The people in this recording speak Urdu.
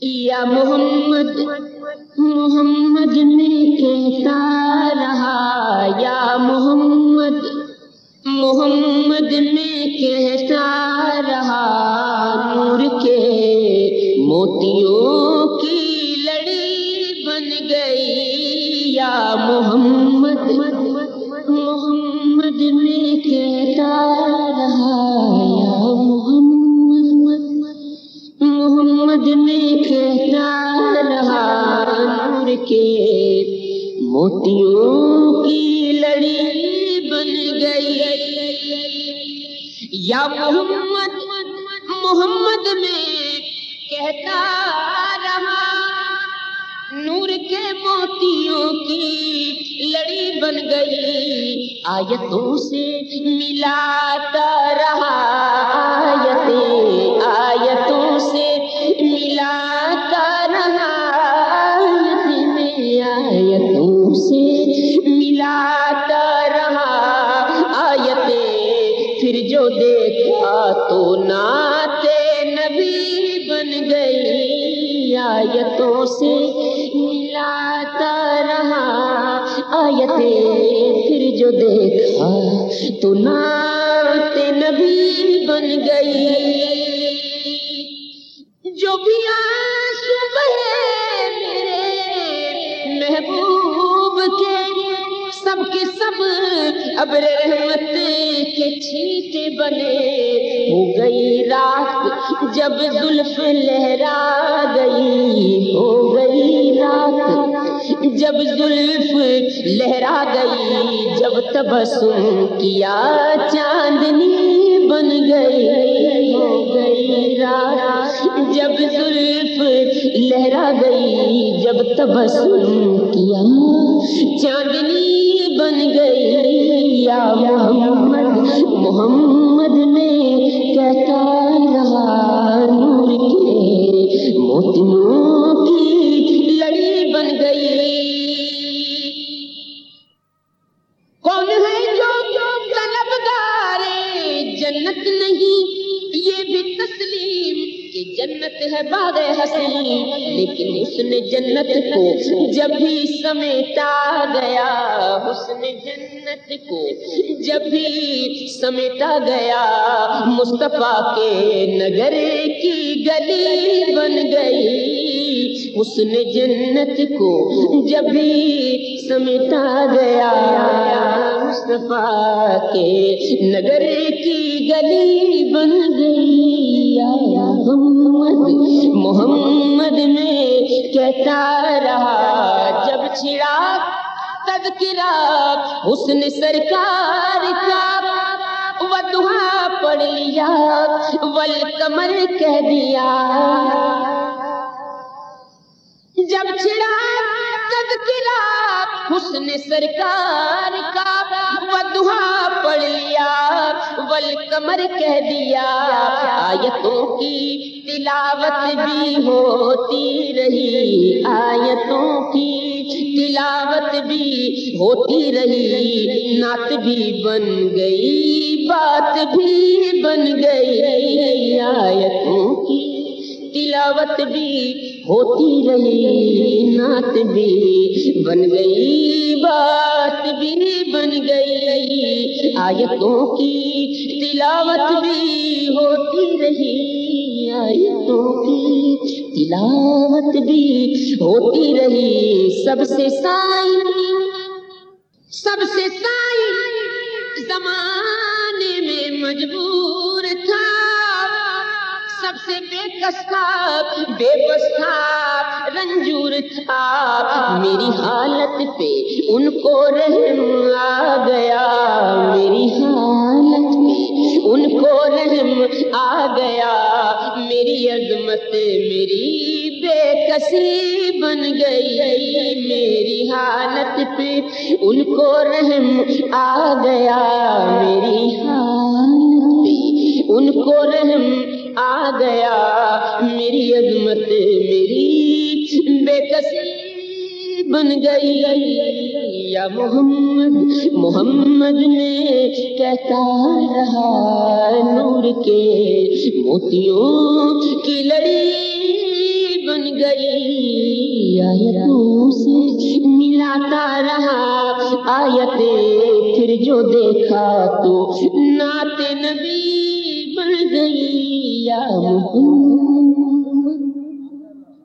یا محمد محمد میں کہتا رہا، یا محمد محمد میں کہتا رہا، نور کے موتیوں کی لڑی بن گئی، یا محمد محمد میں کہتا رہا، یا محمد محمد میں کہتا رہا، نور کے موتیوں کی لڑی بن گئی، یا محمد محمد میں کہتا رہا، نور کے موتیوں کی لڑی بن گئی، آیتوں سے ملاتا رہا، آیتوں سے ملاتا رہا، آیتوں سے ملاتا رہا، آیتیں پھر جو دیکھا تو نعت نبی بن گئی، آیتوں سے ملاتا رہا، آیتیں پھر جو دیکھا تو نعت نبی بن گئی، جو بھی آنسو بہے میرے محبوب کے، سب کے سب ابر رحمت کے چھینٹے بنے، ہو گئی رات جب زلف لہرا گئی، ہو گئی رات جب زلف لہرا گئی، جب تبسم کیا چاندنی بن گئی، ہو گئی رات جب زلف لہرا گئی، جب تبسم کیا چاندنی بن گئی، یا محمد محمد میں کہتا رہا، نور کے موتیوں کی لڑی بن گئی، کون ہے جو طلبگار جنت نہیں، یہ بھی تسلیم کہ جنت ہے باغ حسین، لیکن حسن جنت کو جب بھی سمیٹا گیا، حسن جنت کو جب بھی سمیٹا گیا، مصطفیٰ کے نگر کی گلی بن گئی، حسن جنت کو جب بھی سمیٹا گیا، مصطفیٰ کے نگر کی گلی بن گئی، یا محمد محمد میں کہتا رہا، جب چھڑا تذکرہ حسن سرکار کا، ودعا پڑھ لیا والقمر کہہ دیا، جب چھڑا تذکرہ حسن سرکار کا، ودعا پڑھ لیا والقمر کہہ دیا، آیتوں کی تلاوت بھی ہوتی رہی، آیتوں کی تلاوت بھی ہوتی رہی، نعت بھی بن گئی، بات بھی بن گئی، آیتوں کی تلاوت بھی ہوتی رہی، نعت بھی بن گئی، بات بھی بن گئی، آیتوں کی تلاوت بھی ہوتی رہی، آیتوں کی تلاوت بھی ہوتی رہی، سب سے سائن زمانے میں مجبور تھا، سب سے بے کس تھا، بے بس تھا، رنجور تھا، میری حالت پہ ان کو رحم آ گیا، میری حالت پہ ان کو رحم آ گیا، میری عظمت میری بے کسی بن گئی، میری حالت پہ ان کو رحم آ گیا، میری حالت پہ ان کو رحم آ گیا، میری عظمت میری بے کسی بن گئی، یا محمد محمد میں کہتا رہا، نور کے موتیوں کی لڑی بن بن گئی، آیتوں سے ملاتا رہا آیتیں، پھر جو دیکھا تو نعت نبی بن گئی، یا محمد